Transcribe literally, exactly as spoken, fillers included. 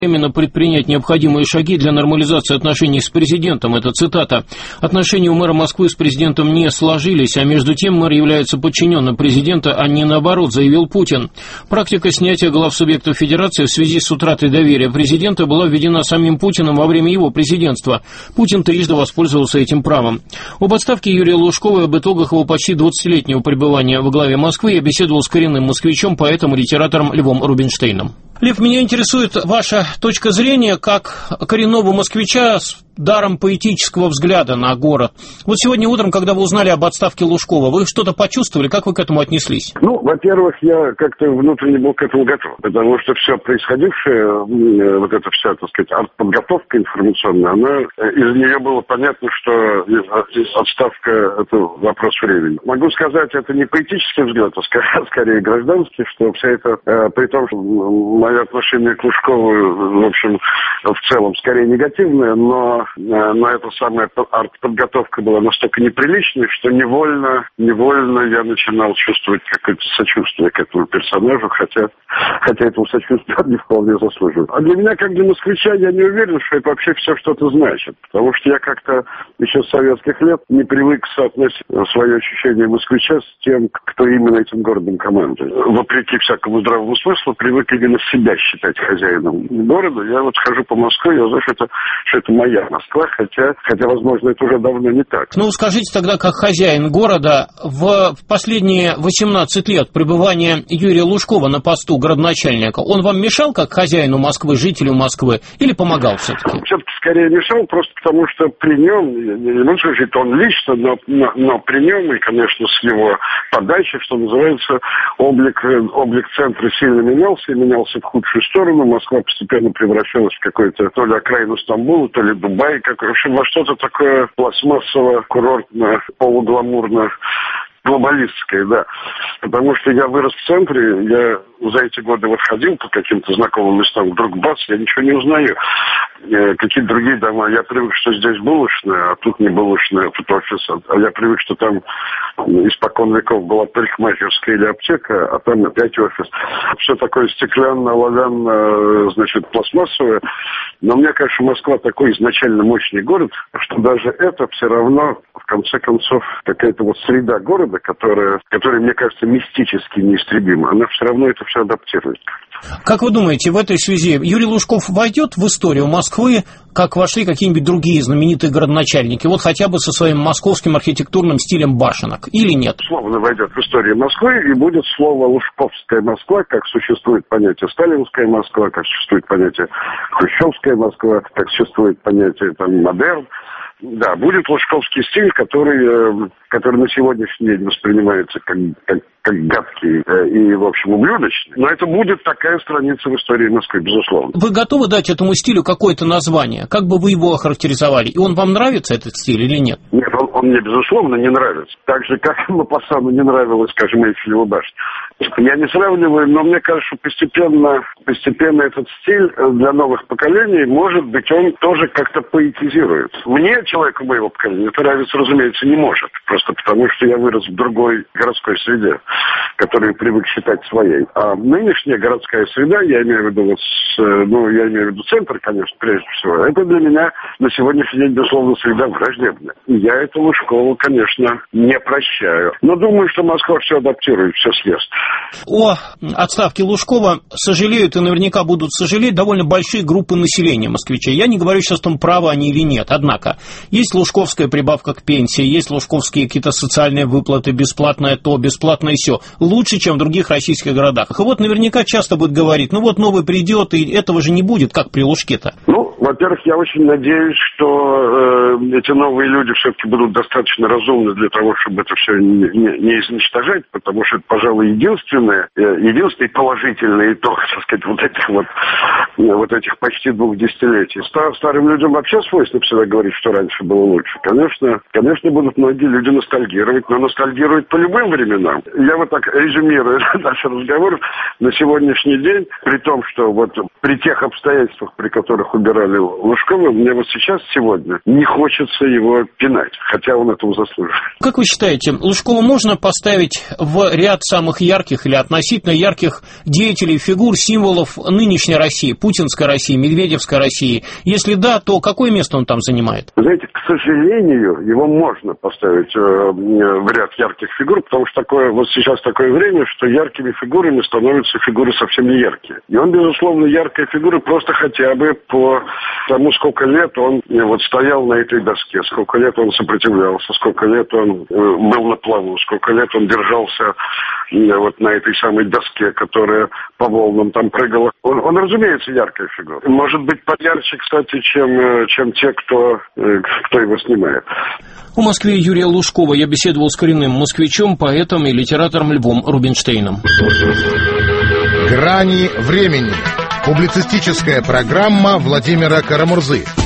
Именно предпринять необходимые шаги для нормализации отношений с президентом. Это цитата. Отношения у мэра Москвы с президентом не сложились, а между тем мэр является подчиненным президента, а не наоборот, заявил Путин. Практика снятия глав субъектов федерации в связи с утратой доверия президента была введена самим Путиным во время его президентства. Путин трижды воспользовался этим правом. Об отставке Юрия Лужкова и об итогах его почти двадцатилетнего пребывания во главе Москвы я беседовал с коренным москвичом, поэтом и литератором Львом Рубинштейном. Лев, меня интересует ваша точка зрения как коренного москвича с даром поэтического взгляда на город. Вот сегодня утром, когда вы узнали об отставке Лужкова, вы что-то почувствовали? Как вы к этому отнеслись? Ну, во-первых, я как-то внутренне был к этому готов, потому что все происходившее, вот эта вся, так сказать, артподготовка информационная, она, из нее было понятно, что отставка – это вопрос времени. Могу сказать, это не поэтический взгляд, а скорее, скорее гражданский, что вся это, при том, что мое отношение к Лужкову, в общем, в целом, скорее негативное, но но эта самая артподготовка была настолько неприличной, что невольно, невольно я начинал чувствовать какое-то сочувствие к этому персонажу, хотя, хотя этого сочувствия не вполне заслуживает. А для меня, как для москвича, я не уверен, что это вообще все что-то значит, потому что я как-то еще с советских лет не привык соотносить свое ощущение москвича с тем, кто именно этим городом командует. Вопреки всякому здравому смыслу, привык именно себя считать хозяином города. Я вот хожу по Москве, я знаю, что это, что это моя Москва, хотя, хотя, возможно, это уже давно не так. Ну, скажите тогда, как хозяин города, в последние восемнадцать лет пребывания Юрия Лужкова на посту градоначальника, он вам мешал как хозяину Москвы, жителю Москвы, или помогал все-таки? Все-таки скорее мешал, просто потому что при нем, не нужно жить он лично, но, но, но при нем, и, конечно, с его подачи, что называется, облик, облик центра сильно менялся, и менялся в худшую сторону. Москва постепенно превращалась в какую-то то ли окраину Стамбула, то ли Дубай. Как, в общем, во что-то такое пластмассово, курортно, полугламурно, глобалистское, да. Потому что я вырос в центре, я за эти годы вот ходил по каким-то знакомым местам, вдруг бац, я ничего не узнаю. Э, какие-то другие дома, я привык, что здесь булочная, а тут не булочная, тут офис. А я привык, что там испокон веков была парикмахерская или аптека, а там опять офис. Все такое стеклянное, оловянное, значит, пластмассовое. Но мне кажется, Москва такой изначально мощный город, что даже это все равно, в конце концов, какая-то вот среда города, которая, которая, мне кажется, мистически неистребима, она все равно это все адаптирует. Как вы думаете, в этой связи Юрий Лужков войдет в историю Москвы, как вошли какие-нибудь другие знаменитые городоначальники, вот хотя бы со своим московским архитектурным стилем башенок, или нет? Словно войдет в историю Москвы, и будет слово «Лужковская Москва», как существует понятие «Сталинская Москва», как существует понятие «Хрущевская Москва», как существует понятие там «Модерн». Да, будет лужковский стиль, который, который на сегодняшний день воспринимается как, как, как гадкий и, в общем, ублюдочный. Но это будет такая страница в истории Москвы, безусловно. Вы готовы дать этому стилю какое-то название? Как бы вы его охарактеризовали? И он вам нравится, этот стиль, или нет? Нет, он, он мне, безусловно, не нравится. Так же, как Мопассану не нравилась, скажем, Эйфелева башня. Я не сравниваю, но мне кажется, постепенно, постепенно этот стиль для новых поколений, может быть, он тоже как-то поэтизирует. Мне, человеку моего поколения, это нравится, разумеется, не может. Просто потому, что я вырос в другой городской среде, которую привык считать своей. А нынешняя городская среда, я имею в виду, вот с, ну, я имею в виду центр, конечно, прежде всего, это для меня на сегодняшний день, безусловно, среда враждебная. И я эту Лужкову, конечно, не прощаю. Но думаю, что Москва все адаптирует, все съест. О отставке Лужкова сожалеют и наверняка будут сожалеть довольно большие группы населения москвичей. Я не говорю сейчас о том, правы они или нет. Однако, есть лужковская прибавка к пенсии, есть лужковские какие-то социальные выплаты, бесплатное то, бесплатное сё. Лучше, чем в других российских городах. И вот наверняка часто будут говорить, ну вот новый придет, и этого же не будет, как при Лужке-то. Ну, во-первых, я очень надеюсь, что э, эти новые люди все-таки будут достаточно разумны для того, чтобы это все не, не, не изничтожать, потому что это, пожалуй, единственное, э, единственный положительный итог, так сказать, вот этих вот, э, вот этих почти двух десятилетий. Стар, старым людям вообще свойственно всегда говорить, что раньше раньше было лучше. Конечно, конечно, будут многие люди ностальгировать, но ностальгировать по любым временам. Я вот так резюмирую наш разговор на сегодняшний день, при том, что вот при тех обстоятельствах, при которых убирали Лужкова, мне вот сейчас, сегодня, не хочется его пинать, хотя он этого заслуживает. Как вы считаете, Лужкова можно поставить в ряд самых ярких или относительно ярких деятелей, фигур, символов нынешней России, путинской России, медведевской России? Если да, то какое место он там занимает? Знаете, к сожалению, его можно поставить э, в ряд ярких фигур, потому что такое, вот сейчас такое время, что яркими фигурами становятся фигуры совсем не яркие. И он, безусловно, яркая фигура просто хотя бы по тому, сколько лет он э, вот стоял на этой доске, сколько лет он сопротивлялся, сколько лет он э, был на плаву, сколько лет он держался э, вот на этой самой доске, которая по волнам там прыгала. Он, он, разумеется, яркая фигура. Может быть, поярче, кстати, чем, чем те, кто, кто его снимает. У Москвы Юрия Лужкова я беседовал с коренным москвичом, поэтом и литератором Львом Рубинштейном. «Грани времени». Публицистическая программа Владимира Карамурзы.